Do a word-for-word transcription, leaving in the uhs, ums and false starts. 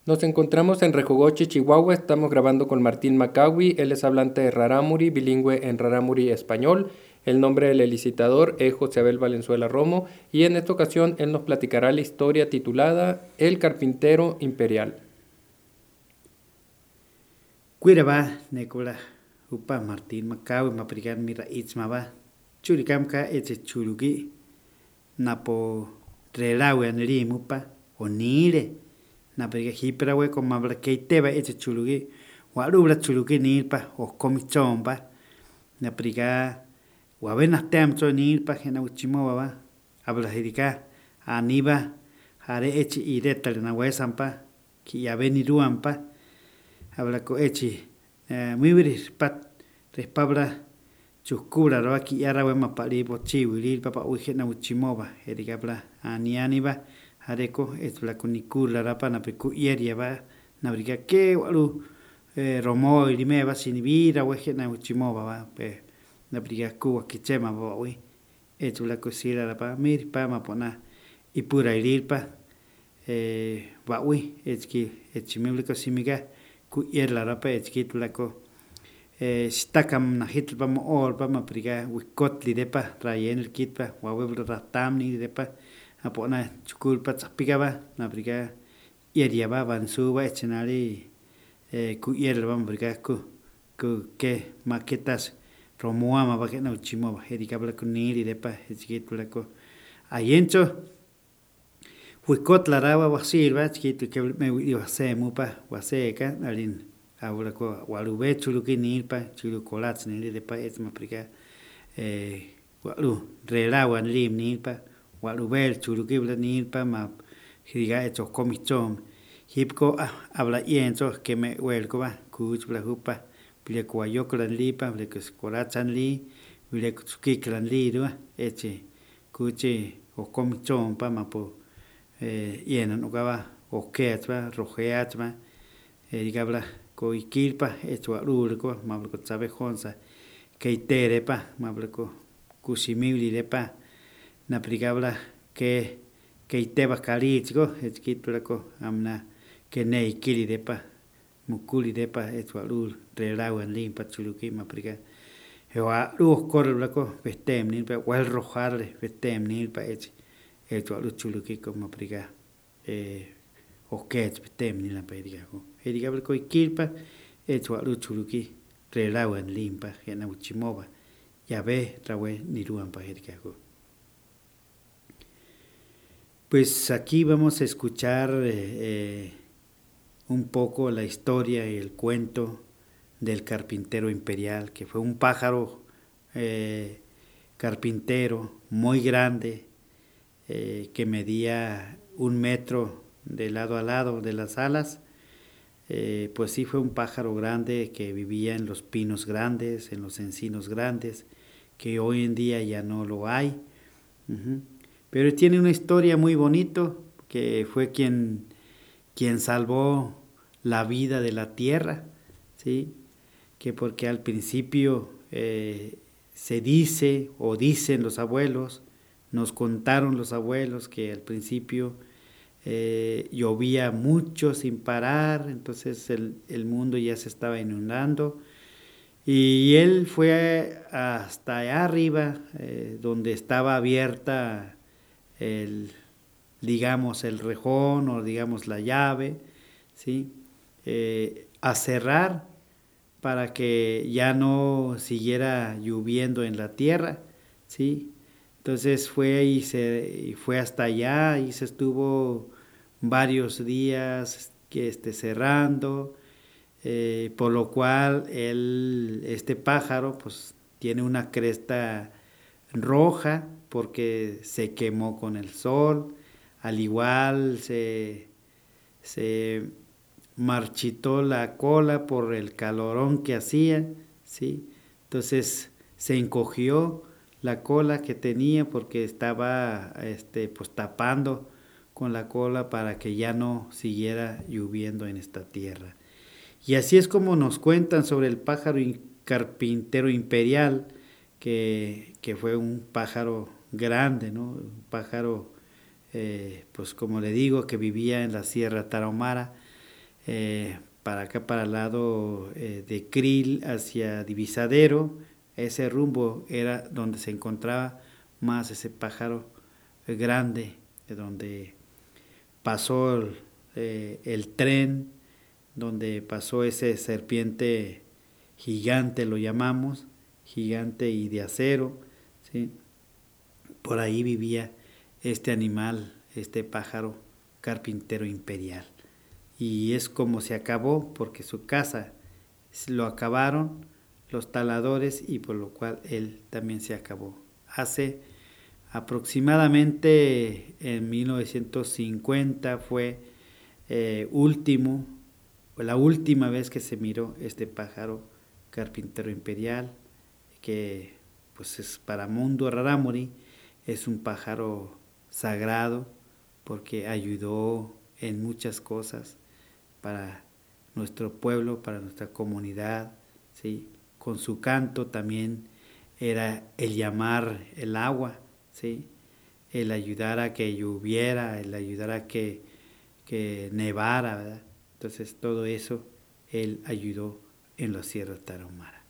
Nos encontramos en Rejogoche, Chihuahua. Estamos grabando con Martín Macawi. Él es hablante de Rarámuri, bilingüe en Rarámuri español. El nombre del licitador es José Abel Valenzuela Romo. Y en esta ocasión él nos platicará la historia titulada El Carpintero Imperial. Cuiraba, Nicola, Upa, Martín, Macau, Maprigan, Mira, Itzmaba, Churicamca, Eche Churugi, Napo, Relawe, Anri, Mupa, Onire, Napriga, Hiprawe, con Mabla Keiteba, Eche Churugi, Warubla Churugi, Nilpa, o Comichomba, Napriga, Wabena Temcho, Nilpa, Gena Uchimova, Habla Hirica, Aniba, Hare Eche Ireta, Nahuesampa, Kiabeni Ruampa, habla ko echi muy viris pat respabra chukura ro aquí ara we mapali po chiwi papa uije na uchimova erigabla anianiba hareko etbla kunikula rapa na peku yeria ba na briga ke walu romo irimeba sinibira weje na uchimova ba pe na briga ku kichema ba we etbla kusira rapa mir pa mapona ipura irilpa eh ba we etki etchimibla kosimiga ku yer la rapa echkit lako eh stakam na hit pa mo or pa ma priga wikot li depa trayen el kit pa wa we ratam ni depa apona chukul pa tsapiga ba na priga yer ya ba ban su ba echenari eh ku yer ba ma priga ku ku ke maquetas romoa ma ba que na uchimo ba erika bla ku ni depa echkit lako ayencho Huicot la raba wasilva chiquito que me iba se mupa waseka alin ahora ko walube chuluki nilpa chulu colats ni de pa es maprica eh walu relawa lim nilpa walube chuluki bla nilpa ma higa hecho comichom hipko habla yenso que me huelco va kuch bla hupa bile ko yokran lipa bile ko colatsan li bile ko kikran li do eche kuche o comichom pa mapo eh, yenan ukaba okeachba rojeachba eh, digabla ko ikilpa echwa rulko mablo sabe jonsa keiterepa mablo ko kusimibli depa na prigabla ke keiteba kalichko echkitlako amna ke nei kili depa mukuli depa echwa rul relawan limpa chuluki mapriga hewa ruh korlako vestem ni pa wel rojarle vestem ni pa ech eto alu chuluki como priga eh okech betem ni la pediga ko ediga ko ikilpa eto alu chuluki relawan limpa gena uchimova ya ve trawe ni ruan pa ediga ko pues aquí vamos a escuchar eh, un poco la historia y el cuento del carpintero imperial, que fue un pájaro eh, carpintero muy grande, eh, que medía un metro de lado a lado de las alas. Eh, pues sí, fue un pájaro grande que vivía en los pinos grandes, en los encinos grandes, que hoy en día ya no lo hay. Uh-huh. Pero tiene una historia muy bonito, que fue quien, quien salvó la vida de la tierra, ¿sí? Que porque al principio eh, se dice o dicen los abuelos, nos contaron los abuelos que al principio eh, llovía mucho sin parar, entonces el, el mundo ya se estaba inundando y él fue hasta allá arriba eh, donde estaba abierta el, digamos, el rejón o digamos la llave, ¿sí? Eh, a cerrar para que ya no siguiera lloviendo en la tierra, ¿sí? Entonces fue y se y fue hasta allá y se estuvo varios días que esté cerrando, eh, por lo cual el, este pájaro pues tiene una cresta roja porque se quemó con el sol, al igual se, se marchitó la cola por el calorón que hacía, ¿sí? Entonces se encogió la cola que tenía porque estaba este, pues tapando con la cola para que ya no siguiera lloviendo en esta tierra. Y así es como nos cuentan sobre el pájaro carpintero imperial, que, que fue un pájaro grande, ¿no? Un pájaro, eh, pues como le digo, que vivía en la Sierra Tarahumara, eh, para acá, para el lado eh, de Krill, hacia Divisadero. Ese rumbo era donde se encontraba más ese pájaro grande, de donde pasó el, eh, el tren, donde pasó ese serpiente gigante, lo llamamos, gigante y de acero, ¿sí? Por ahí vivía este animal, este pájaro carpintero imperial. Y es como se acabó, porque su casa lo acabaron los taladores y por lo cual él también se acabó. Hace aproximadamente en mil novecientos cincuenta fue eh, último, la última vez que se miró este pájaro carpintero imperial, que pues es para Mundo Rarámuri, es un pájaro sagrado porque ayudó en muchas cosas para nuestro pueblo, para nuestra comunidad, ¿sí? Con su canto también era el llamar el agua, ¿sí? El ayudar a que lloviera, el ayudar a que, que nevara, ¿verdad? Entonces todo eso él ayudó en la Sierra Tarahumara.